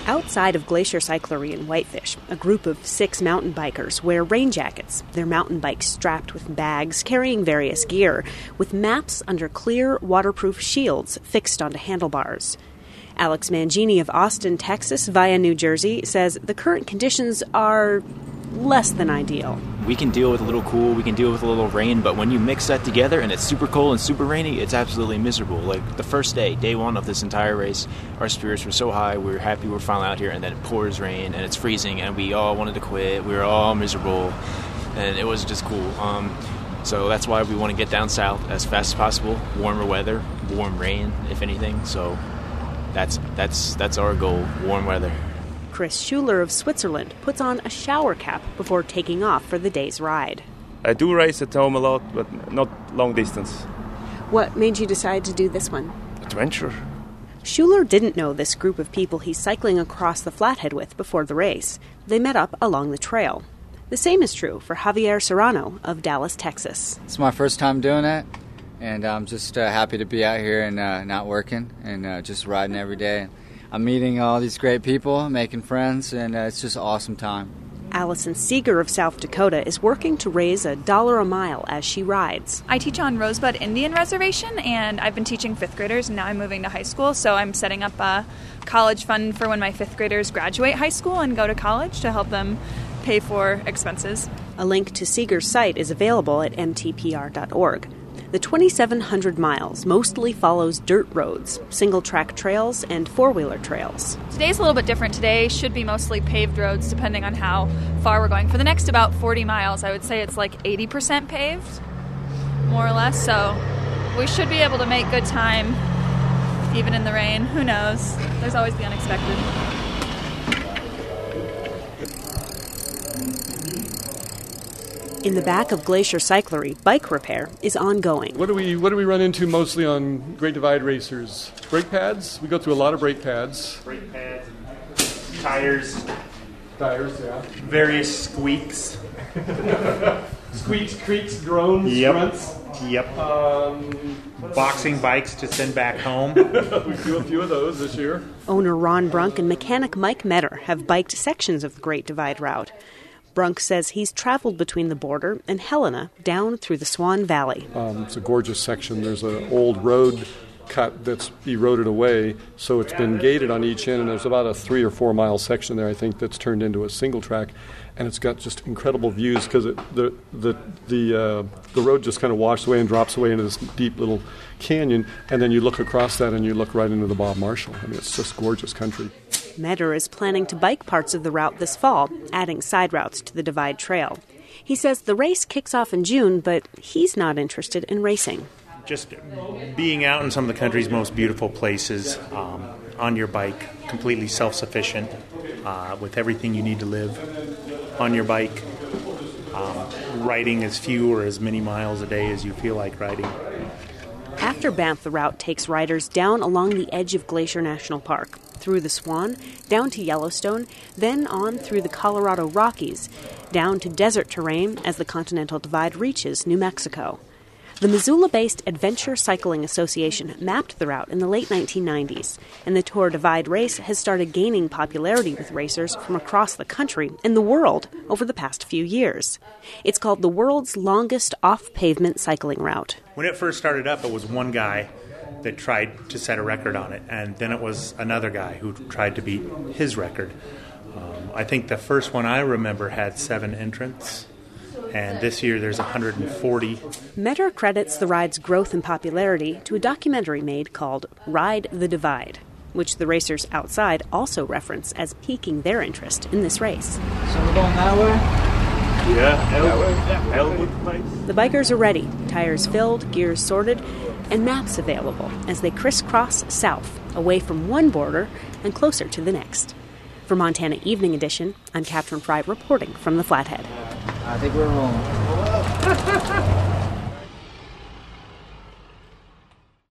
Outside of Glacier Cyclery in Whitefish, a group of 6 mountain bikers wear rain jackets, their mountain bikes strapped with bags carrying various gear, with maps under clear, waterproof shields fixed onto handlebars. Alex Mangini of Austin, Texas, via New Jersey, says the current conditions are less than ideal. We can deal with a little cool, we can deal with a little rain, but when you mix that together and it's super cold and super rainy, it's absolutely miserable. Like the first day 1 of this entire race, our spirits were so high, we were happy we were finally out here, and then it pours rain and it's freezing and we all wanted to quit. We were all miserable and it was just cool. So that's why we want to get down south as fast as possible. Warmer weather, warm rain, if anything. So that's our goal, warm weather. Chris Schuler of Switzerland puts on a shower cap before taking off for the day's ride. I do race at home a lot, but not long distance. What made you decide to do this one? Adventure. Schuler didn't know this group of people he's cycling across the Flathead with before the race. They met up along the trail. The same is true for Javier Serrano of Dallas, Texas. It's my first time doing it, and I'm just happy to be out here and not working and just riding every day. I'm meeting all these great people, making friends, and it's just an awesome time. Allison Seeger of South Dakota is working to raise $1 a mile as she rides. I teach on Rosebud Indian Reservation, and I've been teaching 5th graders, and now I'm moving to high school, so I'm setting up a college fund for when my 5th graders graduate high school and go to college to help them pay for expenses. A link to Seeger's site is available at mtpr.org. The 2,700 miles mostly follows dirt roads, single-track trails, and four-wheeler trails. Today's a little bit different. Today should be mostly paved roads, depending on how far we're going. For the next about 40 miles, I would say it's like 80% paved, more or less. So we should be able to make good time, even in the rain. Who knows? There's always the unexpected. In the back of Glacier Cyclery, bike repair is ongoing. What do we run into mostly on Great Divide racers? Brake pads. We go through a lot of brake pads. Brake pads, tires. Tires, yeah. Various squeaks. Squeaks, creaks, groans, grunts. Yep. Boxing bikes to send back home. We do a few of those this year. Owner Ron Brunk and mechanic Mike Metter have biked sections of the Great Divide route. Brunk says he's traveled between the border and Helena down through the Swan Valley. It's a gorgeous section. There's an old road cut that's eroded away, so it's been gated on each end, and there's about a 3 or 4 mile section there, I think, that's turned into a single track, and it's got just incredible views because the road just kind of washes away and drops away into this deep little canyon, and then you look across that and you look right into the Bob Marshall. I mean, it's just gorgeous country. Metter is planning to bike parts of the route this fall, adding side routes to the Divide Trail. He says the race kicks off in June, but he's not interested in racing. Just being out in some of the country's most beautiful places, on your bike, completely self-sufficient, with everything you need to live on your bike, riding as few or as many miles a day as you feel like riding. After Banff, the route takes riders down along the edge of Glacier National Park, through the Swan, down to Yellowstone, then on through the Colorado Rockies, down to desert terrain as the Continental Divide reaches New Mexico. The Missoula-based Adventure Cycling Association mapped the route in the late 1990s, and the Tour Divide race has started gaining popularity with racers from across the country and the world over the past few years. It's called the world's longest off-pavement cycling route. When it first started up, it was one guy that tried to set a record on it, and then it was another guy who tried to beat his record. I think the first one I remember had 7 entrants. And this year there's 140. Metter credits the ride's growth in popularity to a documentary made called Ride the Divide, which the racers outside also reference as piquing their interest in this race. So we're going that way? Yeah, Elwood Place. The bikers are ready, tires filled, gears sorted, and maps available as they crisscross south, away from one border and closer to the next. For Montana Evening Edition, I'm Katherine Fry reporting from the Flathead. I think we're rolling.